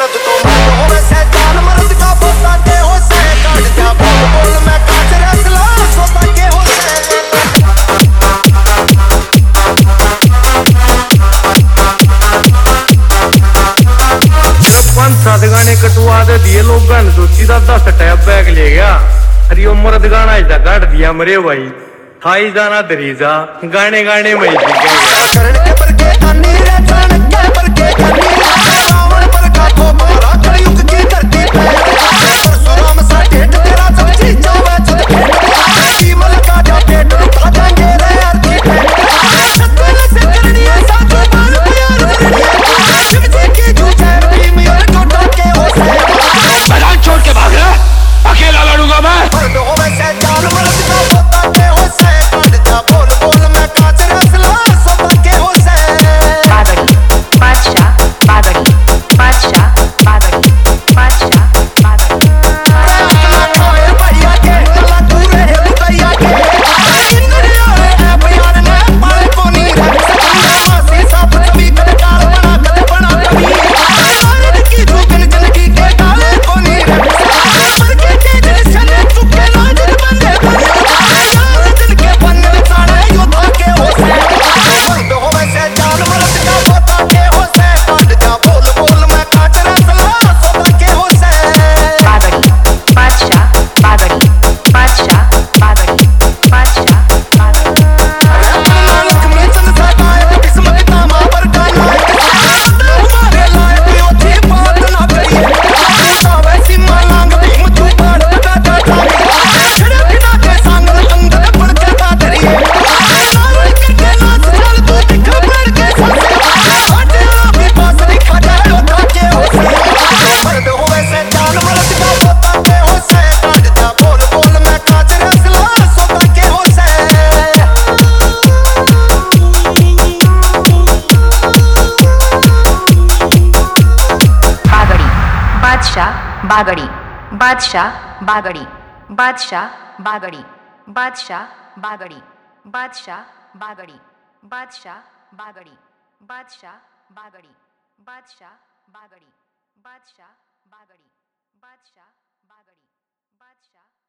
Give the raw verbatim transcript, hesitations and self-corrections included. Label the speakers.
Speaker 1: मर्द को मर्द होवे शैतान मर्द का पोता के हो से काट जा बोल बोल मैं काच रसला सोता के हो से
Speaker 2: पांच सात गाने कटवा दे दिए लोग गाने तो सीधा दस टैब बैग ले गया। अरे वो मर्द गाना इधर काट दिया मरे भाई थाई जाना दरीजा गाने गाने में ही गया
Speaker 1: करण के पर के अन्नी रे करण के पर के अन्नी रे रावण पर का को मारा कलयुग की धरती पे परशुराम सा ढेड तेरा सब चीज जावे चल विमल का जा पेट उठा देंगे रे अर्थी पे सत्तर से करनी है साधु बाल प्यार करनी शिव जी की जूझे भीम और टोटा के हो से
Speaker 3: मैदान छोड़ के भाग रहा अकेला लड़ूंगा मैं
Speaker 1: मर्द होवे शैतान मर्द का पोता के हो से काट जा बोल बोल मैं काच रसला सोता के हो से
Speaker 4: बागड़ी बादशाह बागड़ी बादशाह बागड़ी बादशाह बागड़ी
Speaker 1: भैया के चला तू रहे भैया के इंद्रिया है भैया ने पाले कोनी सी सब कभी कलकार बना कल बना कभी नारद की धूपन जिंदगी के डाले कोनी पर के के दिल चले चुके नाजर बंदे यार दिल के बनने सारे योद्धा के हो से मर्द होवे से जान मर्द का पोता के हो से काट जा बोल बोल मैं काट रसला सोता के हो से
Speaker 4: बागड़ी बादशाह बागड़ी बादशाह बागड़ी बादशाह बागड़ी
Speaker 1: लक्ष्मी चंद सदाए किस्मत का मां पर का नायक हमारे लायक योधी बात ना करिए सावे सीमा लांग भीम तू पाड़ लगा जा छड़े बिना के संग अंगद पड़ के कादरिए नारल करके नाच चल तू दिखा पड़ के सासे हटे अभी पास दिखा जाए योद्धा के हो से मर्द होवे से जान मर्द का पोता के हो से काट जा बोल बोल मैं काच रसला सोता के हो से
Speaker 4: बागड़ी बादशाह बागड़ी बादशाह बागड़ी बादशाह बागड़ी बादशाह बागड़ी बादशाह बागड़ी बादशाह बागड़ी बादशाह बागड़ी बादशाह बागड़ी बादशाह बागड़ी बादशाह बागड़ी बादशाह